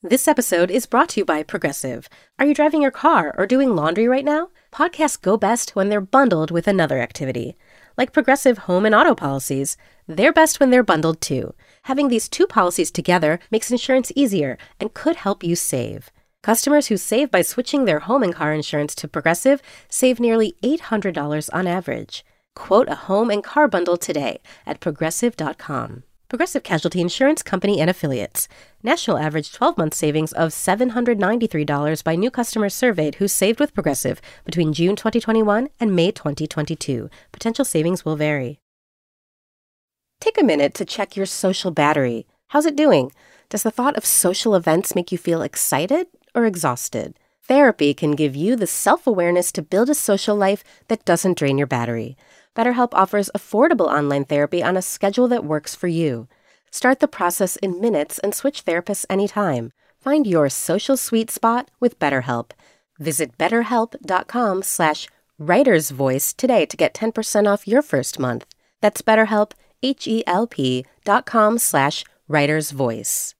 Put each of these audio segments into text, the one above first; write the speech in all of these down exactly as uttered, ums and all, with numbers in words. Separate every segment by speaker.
Speaker 1: This episode is brought to you by Progressive. Are you driving your car or doing laundry right now? Podcasts go best when they're bundled with another activity. Like Progressive home and auto policies, they're best when they're bundled too. Having these two policies together makes insurance easier and could help you save. Customers who save by switching their home and car insurance to Progressive save nearly eight hundred dollars on average. Quote a home and car bundle today at progressive dot com. Progressive Casualty Insurance Company and Affiliates. National average twelve-month savings of seven hundred ninety-three dollars by new customers surveyed who saved with Progressive between June twenty twenty-one and May twenty twenty-two. Potential savings will vary. Take a minute to check your social battery. How's it doing? Does the thought of social events make you feel excited or exhausted? Therapy can give you the self-awareness to build a social life that doesn't drain your battery. BetterHelp offers affordable online therapy on a schedule that works for you. Start the process in minutes and switch therapists anytime. Find your social sweet spot with BetterHelp. Visit betterhelp.com slash writersvoice today to get ten percent off your first month. That's BetterHelp, H-E-L-P dot com slash writersvoice.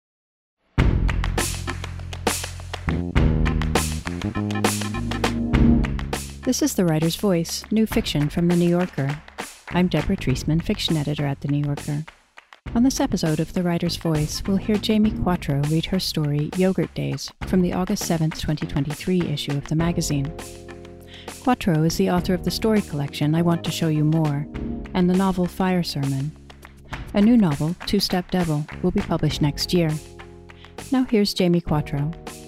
Speaker 2: This is The Writer's Voice, new fiction from The New Yorker. I'm Deborah Treisman, fiction editor at The New Yorker. On this episode of The Writer's Voice, we'll hear Jamie Quattro read her story, Yogurt Days, from the August seventh, twenty twenty-three issue of the magazine. Quattro is the author of the story collection I Want to Show You More, and the novel Fire Sermon. A new novel, Two-Step Devil, will be published next year. Now here's Jamie Quattro.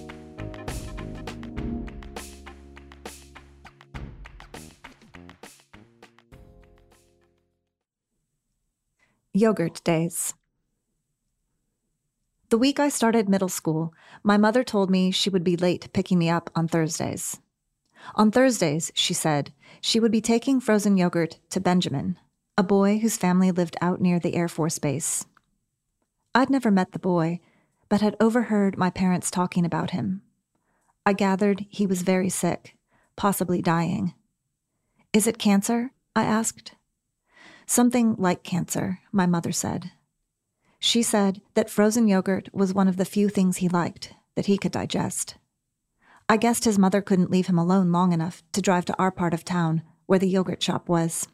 Speaker 3: Yogurt Days. The week I started middle school, my mother told me she would be late picking me up on Thursdays. On Thursdays, she said, she would be taking frozen yogurt to Benjamin, a boy whose family lived out near the Air Force Base. I'd never met the boy, but had overheard my parents talking about him. I gathered he was very sick, possibly dying. "Is it cancer?" I asked. "Something like cancer," my mother said. She said that frozen yogurt was one of the few things he liked, that he could digest. I guessed his mother couldn't leave him alone long enough to drive to our part of town, where the yogurt shop was.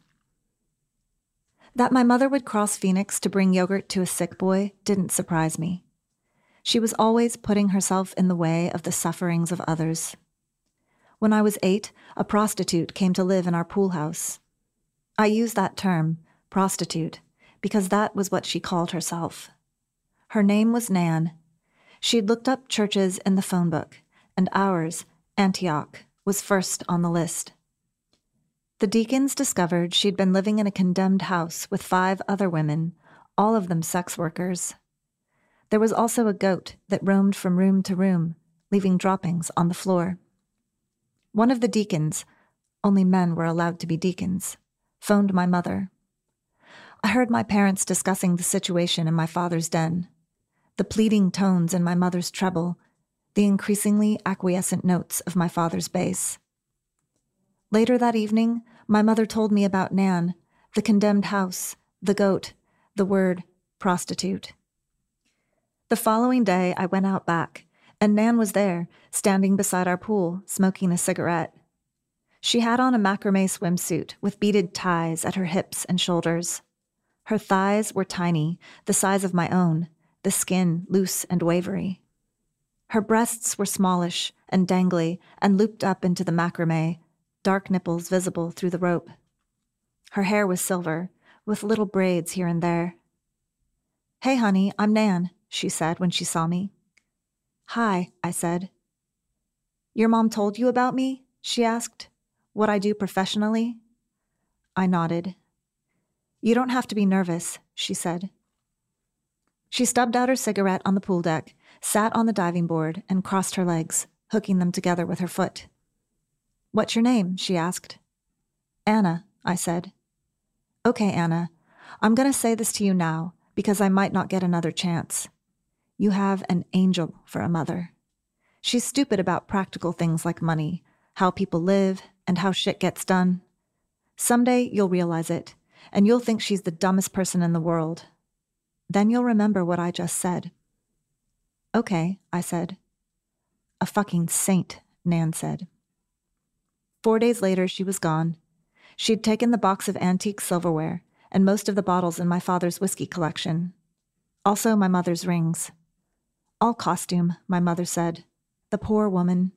Speaker 3: That my mother would cross Phoenix to bring yogurt to a sick boy didn't surprise me. She was always putting herself in the way of the sufferings of others. When I was eight, a prostitute came to live in our pool house. I use that term, prostitute, because that was what she called herself. Her name was Nan. She'd looked up churches in the phone book, and ours, Antioch, was first on the list. The deacons discovered she'd been living in a condemned house with five other women, all of them sex workers. There was also a goat that roamed from room to room, leaving droppings on the floor. One of the deacons, only men were allowed to be deacons, phoned my mother. I heard my parents discussing the situation in my father's den, the pleading tones in my mother's treble, the increasingly acquiescent notes of my father's bass. Later that evening, my mother told me about Nan, the condemned house, the goat, the word prostitute. The following day, I went out back, and Nan was there, standing beside our pool, smoking a cigarette. She had on a macrame swimsuit with beaded ties at her hips and shoulders. Her thighs were tiny, the size of my own, the skin loose and wavery. Her breasts were smallish and dangly and looped up into the macrame, dark nipples visible through the rope. Her hair was silver, with little braids here and there. "Hey, honey, I'm Nan," she said when she saw me. "Hi," I said. "Your mom told you about me?" she asked. "What I do professionally?" I nodded. "You don't have to be nervous," she said. She stubbed out her cigarette on the pool deck, sat on the diving board, and crossed her legs, hooking them together with her foot. "What's your name?" she asked. "Anna," I said. "Okay, Anna, I'm going to say this to you now, because I might not get another chance. You have an angel for a mother. She's stupid about practical things like money, how people live, and how shit gets done. Someday you'll realize it, and you'll think she's the dumbest person in the world. Then you'll remember what I just said." Okay, I said. A fucking saint, Nan said. Four days later, she was gone. She'd taken the box of antique silverware and most of the bottles in my father's whiskey collection. Also my mother's rings. All costume, my mother said. The poor woman.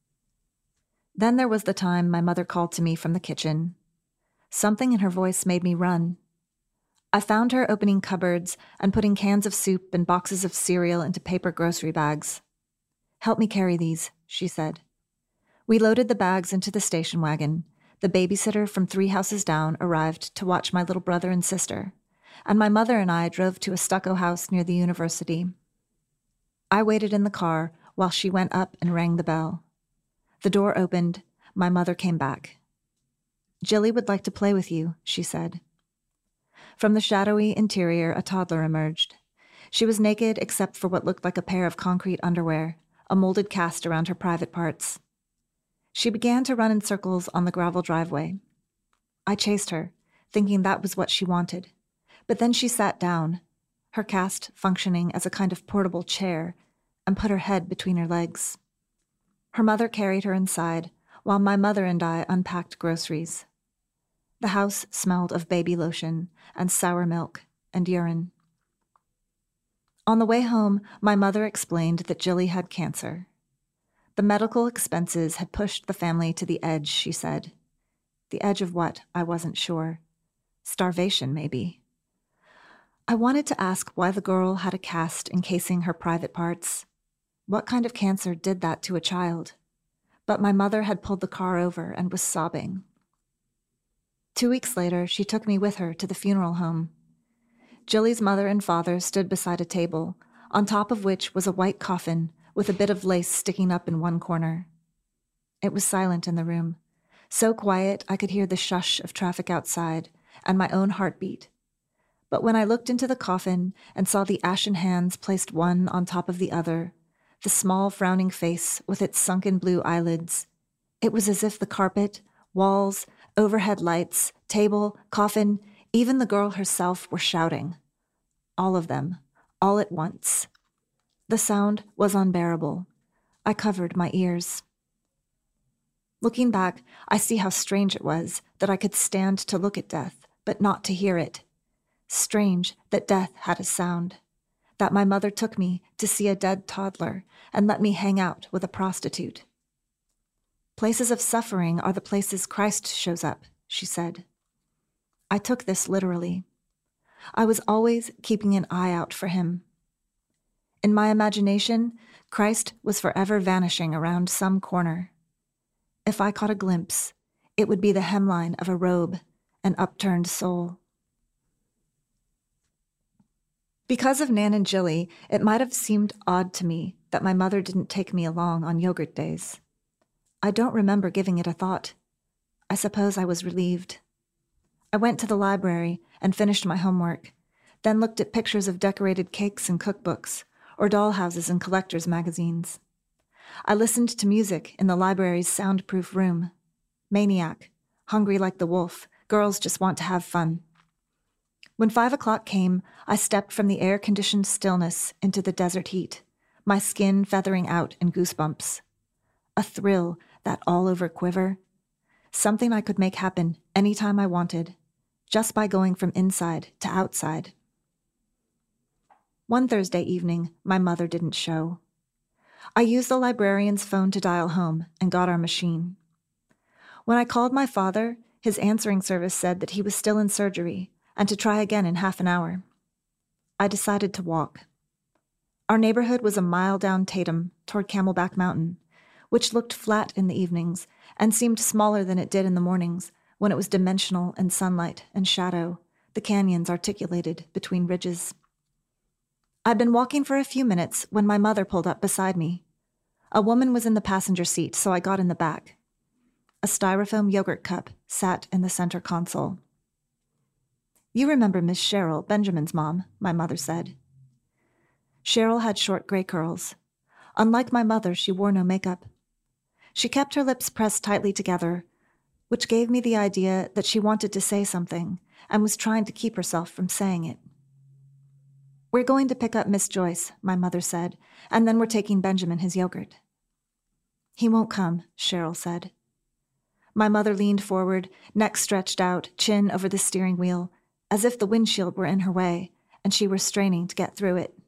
Speaker 3: Then there was the time my mother called to me from the kitchen. Something in her voice made me run. I found her opening cupboards and putting cans of soup and boxes of cereal into paper grocery bags. "Help me carry these," she said. We loaded the bags into the station wagon. The babysitter from three houses down arrived to watch my little brother and sister, and my mother and I drove to a stucco house near the university. I waited in the car while she went up and rang the bell. The door opened. My mother came back. "Jilly would like to play with you," she said. From the shadowy interior, a toddler emerged. She was naked except for what looked like a pair of concrete underwear, a molded cast around her private parts. She began to run in circles on the gravel driveway. I chased her, thinking that was what she wanted. But then she sat down, her cast functioning as a kind of portable chair, and put her head between her legs. Her mother carried her inside, while my mother and I unpacked groceries. The house smelled of baby lotion and sour milk and urine. On the way home, my mother explained that Jilly had cancer. The medical expenses had pushed the family to the edge, she said. The edge of what, I wasn't sure. Starvation, maybe. I wanted to ask why the girl had a cast encasing her private parts. What kind of cancer did that to a child? But my mother had pulled the car over and was sobbing. Two weeks later, she took me with her to the funeral home. Jilly's mother and father stood beside a table, on top of which was a white coffin with a bit of lace sticking up in one corner. It was silent in the room, so quiet I could hear the shush of traffic outside and my own heartbeat. But when I looked into the coffin and saw the ashen hands placed one on top of the other, the small frowning face with its sunken blue eyelids, it was as if the carpet, walls, overhead lights, table, coffin, even the girl herself were shouting. All of them, all at once. The sound was unbearable. I covered my ears. Looking back, I see how strange it was that I could stand to look at death, but not to hear it. Strange that death had a sound. That my mother took me to see a dead toddler and let me hang out with a prostitute. Places of suffering are the places Christ shows up, she said. I took this literally. I was always keeping an eye out for him. In my imagination, Christ was forever vanishing around some corner. If I caught a glimpse, it would be the hemline of a robe, an upturned soul. Because of Nan and Jilly, it might have seemed odd to me that my mother didn't take me along on yogurt days. I don't remember giving it a thought. I suppose I was relieved. I went to the library and finished my homework, then looked at pictures of decorated cakes and cookbooks, or dollhouses and collectors' magazines. I listened to music in the library's soundproof room. Maniac, hungry like the wolf, girls just want to have fun. When five o'clock came, I stepped from the air-conditioned stillness into the desert heat, my skin feathering out in goosebumps. A thrill, that all-over quiver. Something I could make happen anytime I wanted, just by going from inside to outside. One Thursday evening, my mother didn't show. I used the librarian's phone to dial home and got our machine. When I called my father, his answering service said that he was still in surgery and to try again in half an hour. I decided to walk. Our neighborhood was a mile down Tatum toward Camelback Mountain, which looked flat in the evenings and seemed smaller than it did in the mornings when it was dimensional in sunlight and shadow, the canyons articulated between ridges. I'd been walking for a few minutes when my mother pulled up beside me. A woman was in the passenger seat, so I got in the back. A styrofoam yogurt cup sat in the center console. "You remember Miss Cheryl, Benjamin's mom," my mother said. Cheryl had short gray curls. Unlike my mother, she wore no makeup. She kept her lips pressed tightly together, which gave me the idea that she wanted to say something and was trying to keep herself from saying it. "We're going to pick up Miss Joyce," my mother said, "and then we're taking Benjamin his yogurt." "He won't come," Cheryl said. My mother leaned forward, neck stretched out, chin over the steering wheel, as if the windshield were in her way, and she were straining to get through it.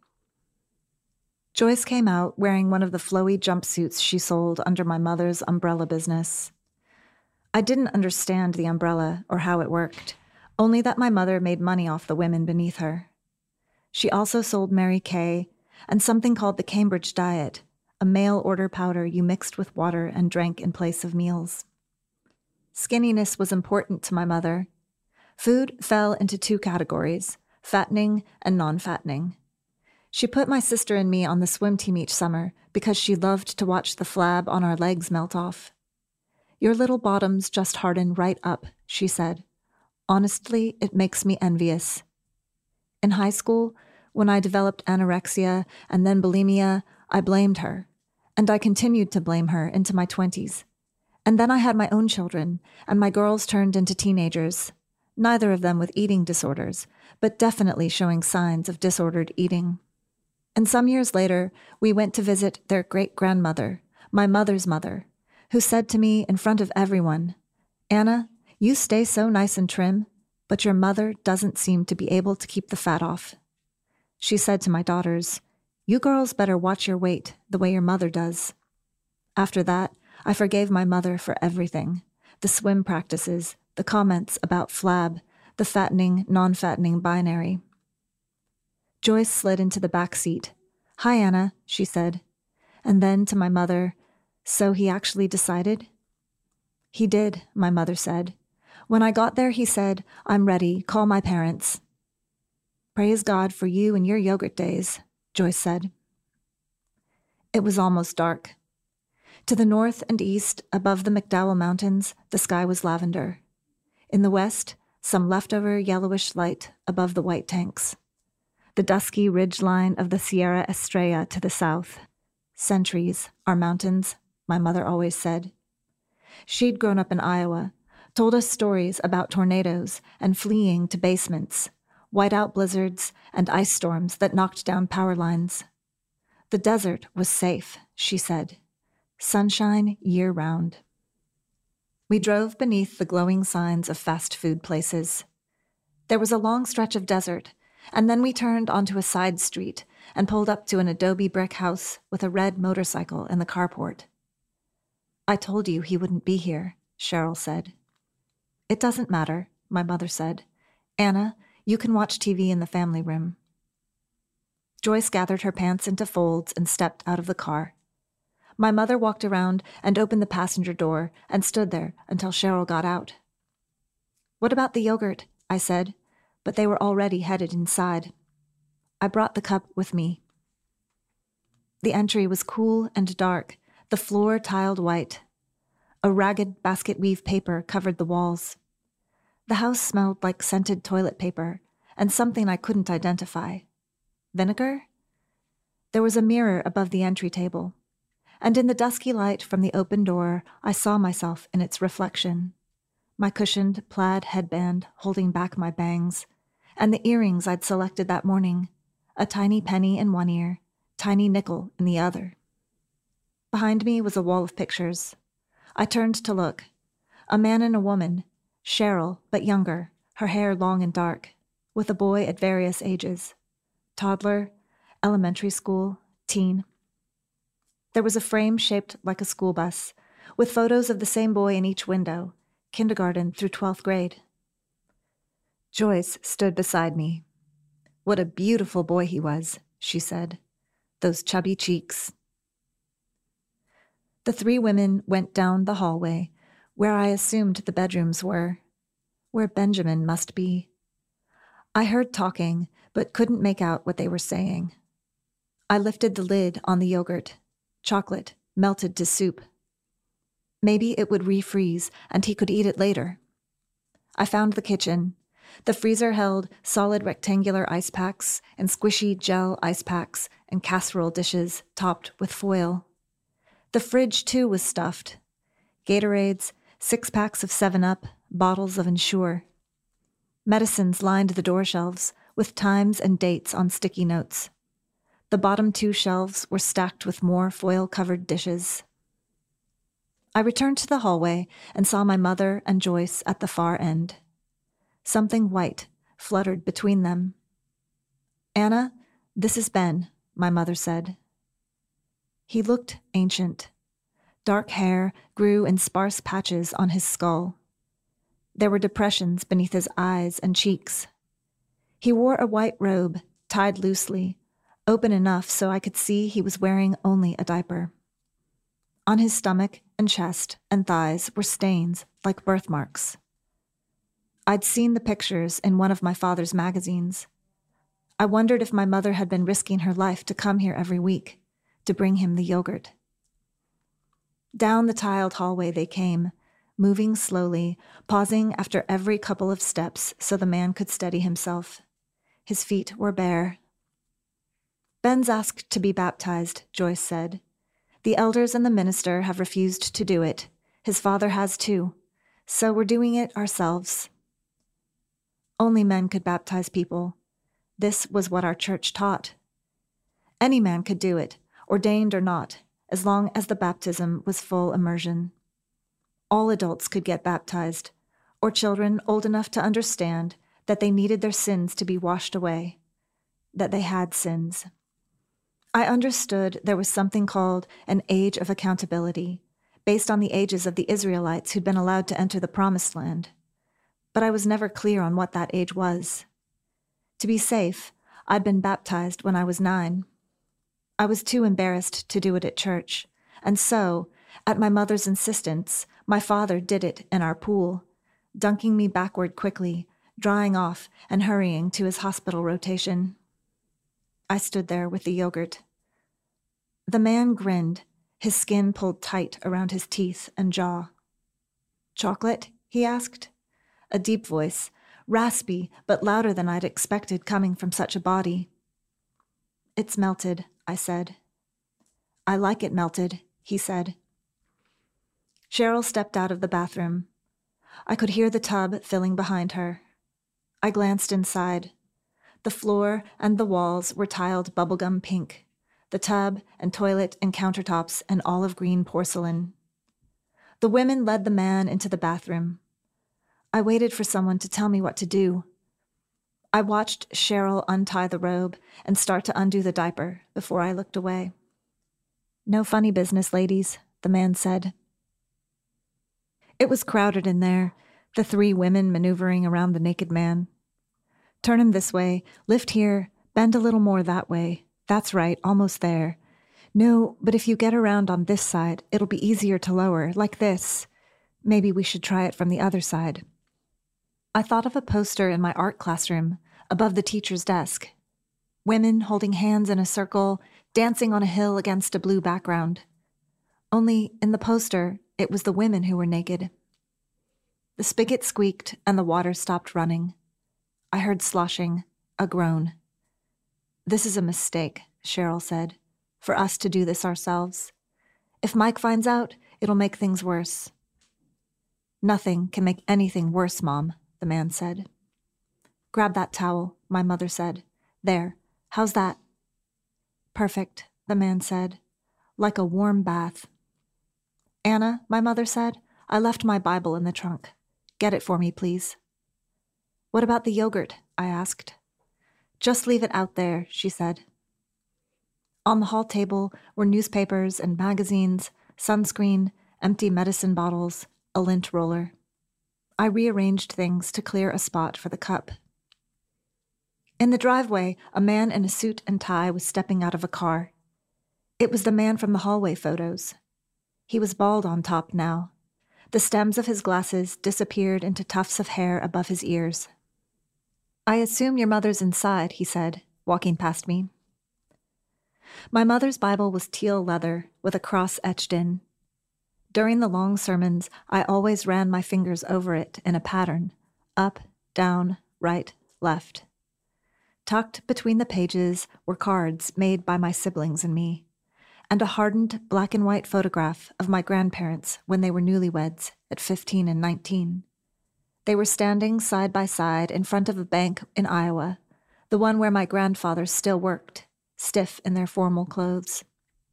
Speaker 3: Joyce came out wearing one of the flowy jumpsuits she sold under my mother's umbrella business. I didn't understand the umbrella or how it worked, only that my mother made money off the women beneath her. She also sold Mary Kay and something called the Cambridge Diet, a mail-order powder you mixed with water and drank in place of meals. Skinniness was important to my mother. Food fell into two categories, fattening and non-fattening. She put my sister and me on the swim team each summer because she loved to watch the flab on our legs melt off. "Your little bottoms just harden right up," she said. "Honestly, it makes me envious." In high school, when I developed anorexia and then bulimia, I blamed her, and I continued to blame her into my twenties. And then I had my own children, and my girls turned into teenagers, neither of them with eating disorders, but definitely showing signs of disordered eating. And some years later, we went to visit their great-grandmother, my mother's mother, who said to me in front of everyone, "Anna, you stay so nice and trim, but your mother doesn't seem to be able to keep the fat off." She said to my daughters, "You girls better watch your weight the way your mother does." After that, I forgave my mother for everything, the swim practices, the comments about flab, the fattening, non-fattening binary. Joyce slid into the back seat. "Hi, Anna," she said. And then to my mother, "So he actually decided?" "He did," my mother said. "When I got there, he said, 'I'm ready, call my parents.'" "Praise God for you and your yogurt days," Joyce said. It was almost dark. To the north and east, above the McDowell Mountains, the sky was lavender. In the west, some leftover yellowish light above the white tanks. The dusky ridge line of the Sierra Estrella to the south. Centuries, our mountains, my mother always said. She'd grown up in Iowa, told us stories about tornadoes and fleeing to basements, whiteout blizzards and ice storms that knocked down power lines. The desert was safe, she said. Sunshine year-round. We drove beneath the glowing signs of fast food places. There was a long stretch of desert, and then we turned onto a side street and pulled up to an adobe brick house with a red motorcycle in the carport. "I told you he wouldn't be here," Cheryl said. "It doesn't matter," my mother said. "Anna, you can watch T V in the family room." Joyce gathered her pants into folds and stepped out of the car. My mother walked around and opened the passenger door and stood there until Cheryl got out. "What about the yogurt?" I said, but they were already headed inside. I brought the cup with me. The entry was cool and dark, the floor tiled white. A ragged basket weave paper covered the walls. The house smelled like scented toilet paper and something I couldn't identify. Vinegar? There was a mirror above the entry table, and in the dusky light from the open door, I saw myself in its reflection. My cushioned plaid headband holding back my bangs, and the earrings I'd selected that morning, a tiny penny in one ear, tiny nickel in the other. Behind me was a wall of pictures. I turned to look. A man and a woman, Cheryl, but younger, her hair long and dark, with a boy at various ages. Toddler, elementary school, teen. There was a frame shaped like a school bus, with photos of the same boy in each window, kindergarten through twelfth grade. Joyce stood beside me. "What a beautiful boy he was," she said. "Those chubby cheeks." The three women went down the hallway, where I assumed the bedrooms were, where Benjamin must be. I heard talking, but couldn't make out what they were saying. I lifted the lid on the yogurt. Chocolate, melted to soup. Maybe it would refreeze, and he could eat it later. I found the kitchen. The freezer held solid rectangular ice packs and squishy gel ice packs and casserole dishes topped with foil. The fridge, too, was stuffed. Gatorades, six packs of seven up, bottles of Ensure. Medicines lined the door shelves, with times and dates on sticky notes. The bottom two shelves were stacked with more foil-covered dishes. I returned to the hallway and saw my mother and Joyce at the far end. Something white fluttered between them. "Anna, this is Ben," my mother said. He looked ancient. Dark hair grew in sparse patches on his skull. There were depressions beneath his eyes and cheeks. He wore a white robe, tied loosely, open enough so I could see he was wearing only a diaper. On his stomach and chest and thighs were stains like birthmarks. I'd seen the pictures in one of my father's magazines. I wondered if my mother had been risking her life to come here every week, to bring him the yogurt. Down the tiled hallway they came, moving slowly, pausing after every couple of steps so the man could steady himself. His feet were bare. "Ben's asked to be baptized," Joyce said. "The elders and the minister have refused to do it. His father has too. So we're doing it ourselves." Only men could baptize people. This was what our church taught. Any man could do it, ordained or not, as long as the baptism was full immersion. All adults could get baptized, or children old enough to understand that they needed their sins to be washed away, that they had sins. I understood there was something called an age of accountability, based on the ages of the Israelites who'd been allowed to enter the Promised Land, but I was never clear on what that age was. To be safe, I'd been baptized when I was nine. I was too embarrassed to do it at church, and so, at my mother's insistence, my father did it in our pool, dunking me backward quickly, drying off and hurrying to his hospital rotation. I stood there with the yogurt. The man grinned, his skin pulled tight around his teeth and jaw. "Chocolate?" he asked. A deep voice, raspy but louder than I'd expected coming from such a body. "It's melted," I said. "I like it melted," he said. Cheryl stepped out of the bathroom. I could hear the tub filling behind her. I glanced inside. The floor and the walls were tiled bubblegum pink, the tub and toilet and countertops and olive green porcelain. The women led the man into the bathroom. I waited for someone to tell me what to do. I watched Cheryl untie the robe and start to undo the diaper before I looked away. "No funny business, ladies," the man said. It was crowded in there, the three women maneuvering around the naked man. "Turn him this way, lift here, bend a little more that way. That's right, almost there. No, but if you get around on this side, it'll be easier to lower, like this. Maybe we should try it from the other side." I thought of a poster in my art classroom, above the teacher's desk. Women holding hands in a circle, dancing on a hill against a blue background. Only, in the poster, it was the women who were naked. The spigot squeaked and the water stopped running. I heard sloshing, a groan. "This is a mistake," Cheryl said, "for us to do this ourselves. If Mike finds out, it'll make things worse." "Nothing can make anything worse, Mom," the man said. "Grab that towel," my mother said. "There, how's that?" "Perfect," the man said. "Like a warm bath." "Anna," my mother said, "I left my Bible in the trunk. Get it for me, please." "What about the yogurt?" I asked. "Just leave it out there," she said. On the hall table were newspapers and magazines, sunscreen, empty medicine bottles, a lint roller. I rearranged things to clear a spot for the cup. In the driveway, a man in a suit and tie was stepping out of a car. It was the man from the hallway photos. He was bald on top now. The stems of his glasses disappeared into tufts of hair above his ears. "I assume your mother's inside," he said, walking past me. My mother's Bible was teal leather, with a cross etched in. During the long sermons, I always ran my fingers over it in a pattern, up, down, right, left. Tucked between the pages were cards made by my siblings and me, and a hardened black and white photograph of my grandparents when they were newlyweds at fifteen and nineteen. They were standing side by side in front of a bank in Iowa, the one where my grandfathers still worked, stiff in their formal clothes.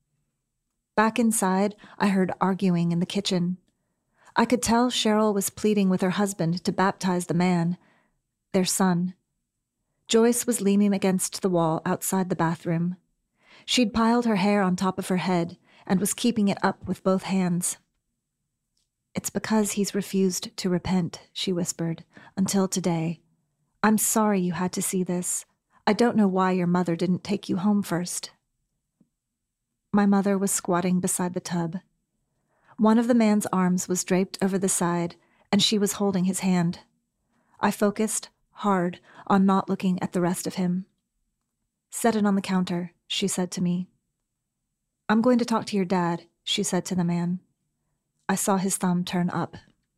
Speaker 3: Back inside, I heard arguing in the kitchen. I could tell Cheryl was pleading with her husband to baptize the man, their son. Joyce was leaning against the wall outside the bathroom. She'd piled her hair on top of her head and was keeping it up with both hands. "It's because he's refused to repent," she whispered, "until today. I'm sorry you had to see this. I don't know why your mother didn't take you home first." My mother was squatting beside the tub. One of the man's arms was draped over the side, and she was holding his hand. I focused hard on not looking at the rest of him. "Set it on the counter," she said to me. "I'm going to talk to your dad," she said to the man. I saw his thumb turn up.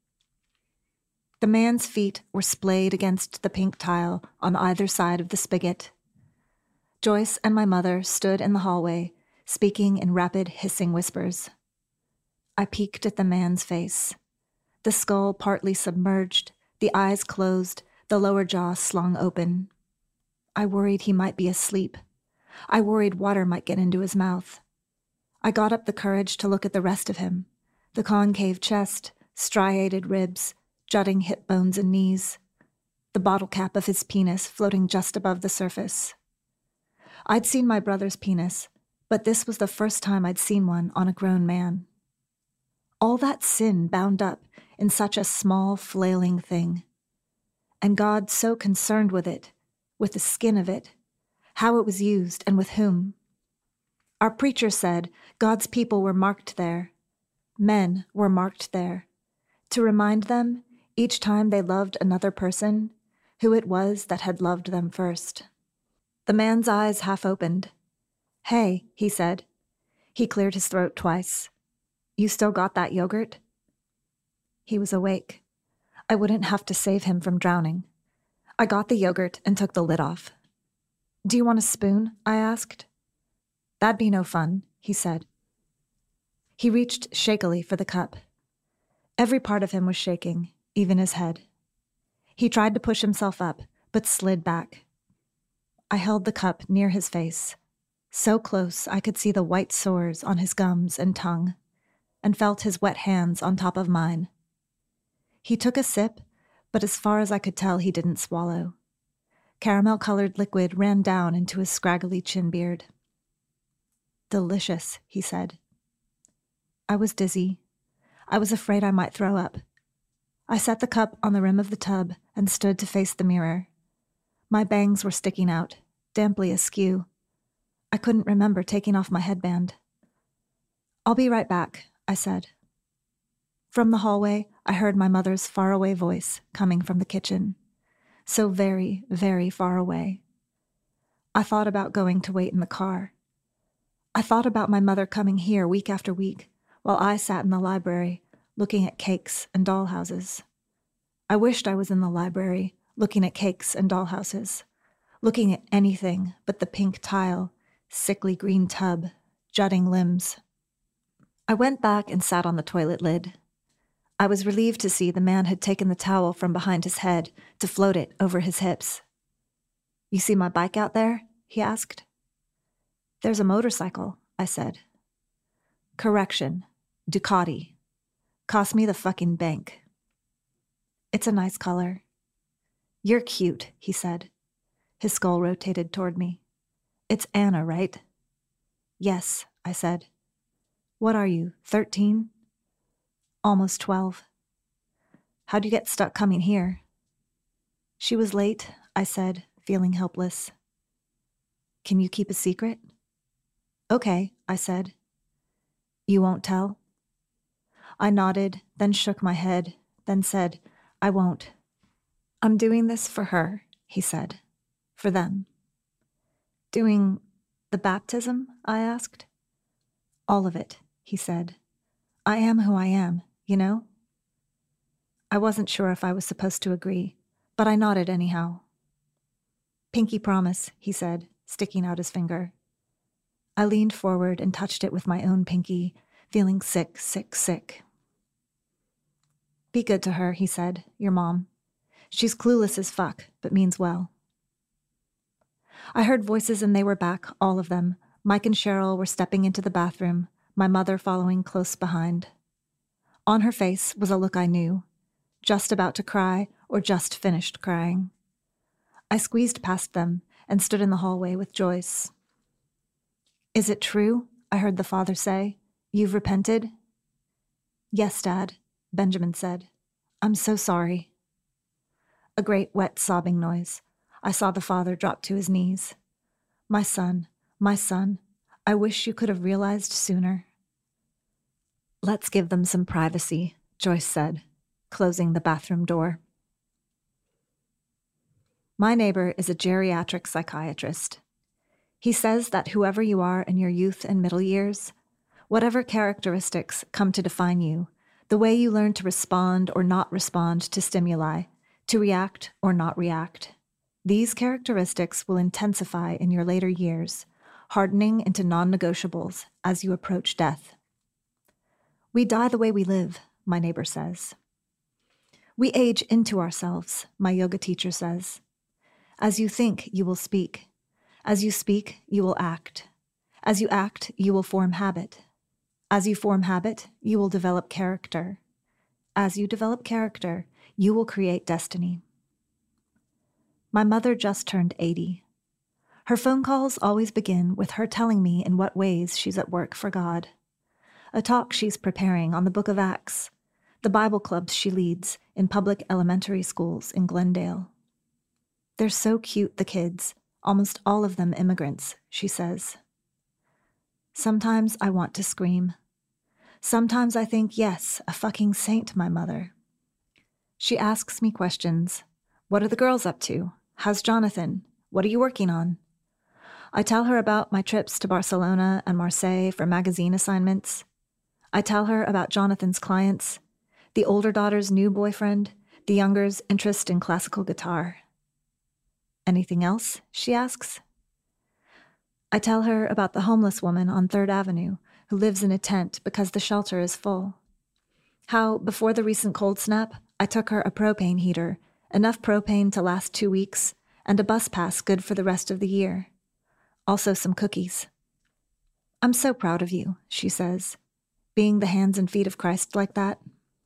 Speaker 3: The man's feet were splayed against the pink tile on either side of the spigot. Joyce and my mother stood in the hallway, speaking in rapid, hissing whispers. I peeked at the man's face. The skull partly submerged, the eyes closed, the lower jaw slung open. I worried he might be asleep. I worried water might get into his mouth. I got up the courage to look at the rest of him, the concave chest, striated ribs, jutting hip bones and knees, the bottle cap of his penis floating just above the surface. I'd seen my brother's penis, but this was the first time I'd seen one on a grown man. All that sin bound up in such a small, flailing thing. And God so concerned with it, with the skin of it, how it was used and with whom. Our preacher said God's people were marked there. Men were marked there, to remind them, each time they loved another person, who it was that had loved them first. The man's eyes half opened. "Hey," he said. He cleared his throat twice. "You still got that yogurt?" He was awake. I wouldn't have to save him from drowning. I got the yogurt and took the lid off. "Do you want a spoon?" I asked. "That'd be no fun," he said. He reached shakily for the cup. Every part of him was shaking, even his head. He tried to push himself up, but slid back. I held the cup near his face, so close I could see the white sores on his gums and tongue, and felt his wet hands on top of mine. He took a sip, but as far as I could tell, he didn't swallow. Caramel-colored liquid ran down into his scraggly chin beard. "Delicious," he said. I was dizzy. I was afraid I might throw up. I set the cup on the rim of the tub and stood to face the mirror. My bangs were sticking out, damply askew. I couldn't remember taking off my headband. "I'll be right back," I said. From the hallway, I heard my mother's faraway voice coming from the kitchen. So very, very far away. I thought about going to wait in the car. I thought about my mother coming here week after week, while I sat in the library, looking at cakes and dollhouses. I wished I was in the library, looking at cakes and dollhouses, looking at anything but the pink tile, sickly green tub, jutting limbs. I went back and sat on the toilet lid. I was relieved to see the man had taken the towel from behind his head to float it over his hips. "You see my bike out there?" he asked. "There's a motorcycle," I said. "Correction. Ducati. Cost me the fucking bank." "It's a nice color." "You're cute," he said. His skull rotated toward me. "It's Anna, right?" "Yes," I said. "What are you, thirteen?" "Almost twelve." "How'd you get stuck coming here?" "She was late," I said, feeling helpless. "Can you keep a secret?" "Okay," I said. "You won't tell?" I nodded, then shook my head, then said, "I won't." "I'm doing this for her," he said. "For them." "Doing the baptism?" I asked. "All of it," he said. "I am who I am, you know?" I wasn't sure if I was supposed to agree, but I nodded anyhow. "Pinky promise," he said, sticking out his finger. I leaned forward and touched it with my own pinky, feeling sick, sick, sick. "Be good to her," he said, "your mom. She's clueless as fuck, but means well." I heard voices and they were back, all of them. Mike and Cheryl were stepping into the bathroom, my mother following close behind. On her face was a look I knew, just about to cry or just finished crying. I squeezed past them and stood in the hallway with Joyce. "Is it true?" I heard the father say. "You've repented?" "Yes, Dad," Benjamin said. "I'm so sorry." A great wet sobbing noise. I saw the father drop to his knees. "My son, my son, I wish you could have realized sooner." "Let's give them some privacy," Joyce said, closing the bathroom door. My neighbor is a geriatric psychiatrist. He says that whoever you are in your youth and middle years, whatever characteristics come to define you, the way you learn to respond or not respond to stimuli, to react or not react, these characteristics will intensify in your later years, hardening into non-negotiables as you approach death. We die the way we live, my neighbor says. We age into ourselves, my yoga teacher says. As you think, you will speak. As you speak, you will act. As you act, you will form habit. As you form habit, you will develop character. As you develop character, you will create destiny. My mother just turned eighty. Her phone calls always begin with her telling me in what ways she's at work for God. A talk she's preparing on the Book of Acts, the Bible clubs she leads in public elementary schools in Glendale. They're so cute, the kids, almost all of them immigrants, she says. Sometimes I want to scream. Sometimes I think, yes, a fucking saint, my mother. She asks me questions. What are the girls up to? How's Jonathan? What are you working on? I tell her about my trips to Barcelona and Marseille for magazine assignments. I tell her about Jonathan's clients, the older daughter's new boyfriend, the younger's interest in classical guitar. Anything else? She asks. I tell her about the homeless woman on Third Avenue who lives in a tent because the shelter is full. How, before the recent cold snap, I took her a propane heater, enough propane to last two weeks, and a bus pass good for the rest of the year. Also some cookies. I'm so proud of you, she says, being the hands and feet of Christ like that.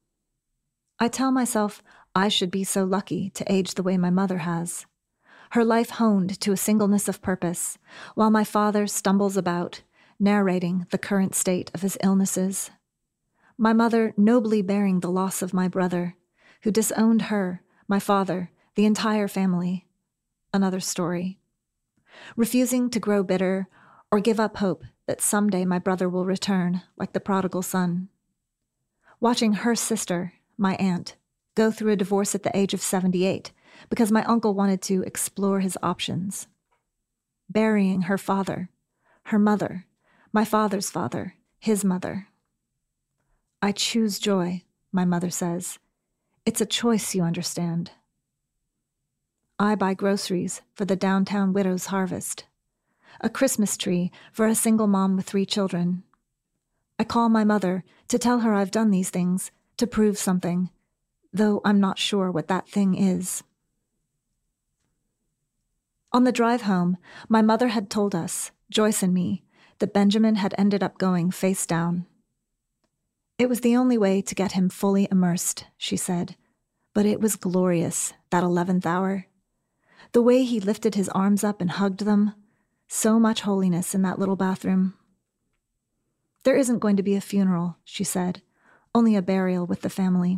Speaker 3: I tell myself I should be so lucky to age the way my mother has. Her life honed to a singleness of purpose, while my father stumbles about, narrating the current state of his illnesses. My mother nobly bearing the loss of my brother, who disowned her, my father, the entire family. Another story. Refusing to grow bitter or give up hope that someday my brother will return like the prodigal son. Watching her sister, my aunt, go through a divorce at the age of seventy-eight because my uncle wanted to explore his options. Burying her father, her mother, my father's father, his mother. I choose joy, my mother says. It's a choice, you understand. I buy groceries for the downtown widow's harvest. A Christmas tree for a single mom with three children. I call my mother to tell her I've done these things, to prove something, though I'm not sure what that thing is. On the drive home, my mother had told us, Joyce and me, that Benjamin had ended up going face down. It was the only way to get him fully immersed, she said, but it was glorious, that eleventh hour. The way he lifted his arms up and hugged them, so much holiness in that little bathroom. There isn't going to be a funeral, she said, only a burial with the family.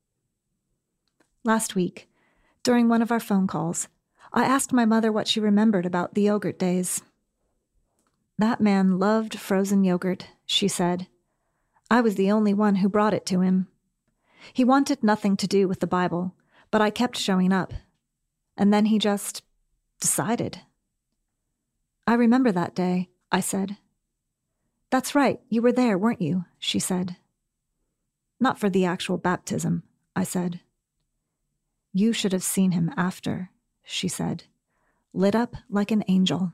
Speaker 3: Last week, during one of our phone calls, I asked my mother what she remembered about the yogurt days. That man loved frozen yogurt, she said. I was the only one who brought it to him. He wanted nothing to do with the Bible, but I kept showing up. And then he just decided. I remember that day, I said. That's right, you were there, weren't you? She said. Not for the actual baptism, I said. You should have seen him after, she said, lit up like an angel.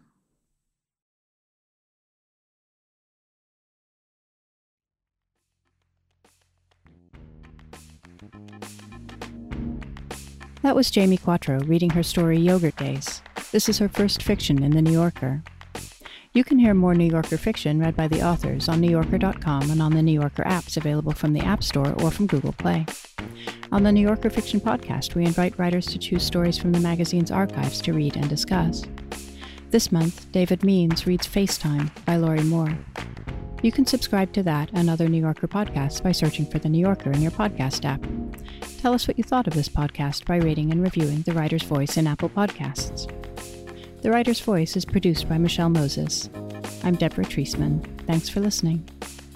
Speaker 2: That was Jamie Quattro reading her story Yogurt Days. This is her first fiction in The New Yorker. You can hear more New Yorker fiction read by the authors on New Yorker dot com and on the New Yorker apps available from the App Store or from Google Play. On the New Yorker Fiction Podcast, we invite writers to choose stories from the magazine's archives to read and discuss. This month, David Means reads FaceTime by Laurie Moore. You can subscribe to that and other New Yorker podcasts by searching for The New Yorker in your podcast app. Tell us what you thought of this podcast by rating and reviewing The Writer's Voice in Apple Podcasts. The Writer's Voice is produced by Michelle Moses. I'm Deborah Treisman. Thanks for listening.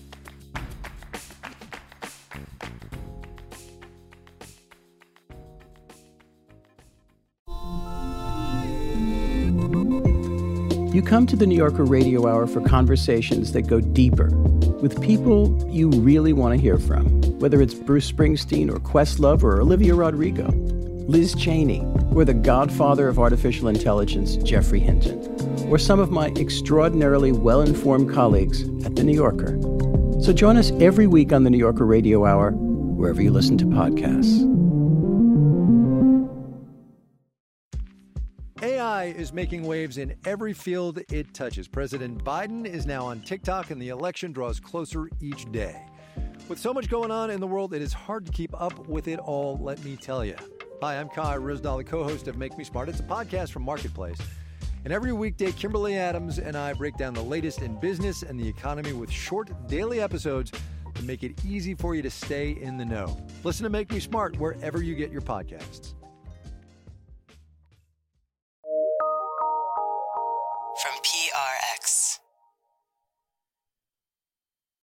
Speaker 4: You come to the New Yorker Radio Hour for conversations that go deeper with people you really want to hear from, whether it's Bruce Springsteen or Questlove or Olivia Rodrigo, Liz Cheney, or the godfather of artificial intelligence, Geoffrey Hinton, or some of my extraordinarily well-informed colleagues at The New Yorker. So join us every week on the New Yorker Radio Hour, wherever you listen to podcasts.
Speaker 5: A I is making waves in every field it touches. President Biden is now on TikTok, and the election draws closer each day. With so much going on in the world, it is hard to keep up with it all, let me tell you. Hi, I'm Kai Ryssdal, the co-host of Make Me Smart. It's a podcast from Marketplace. And every weekday, Kimberly Adams and I break down the latest in business and the economy with short daily episodes to make it easy for you to stay in the know. Listen to Make Me Smart wherever you get your podcasts.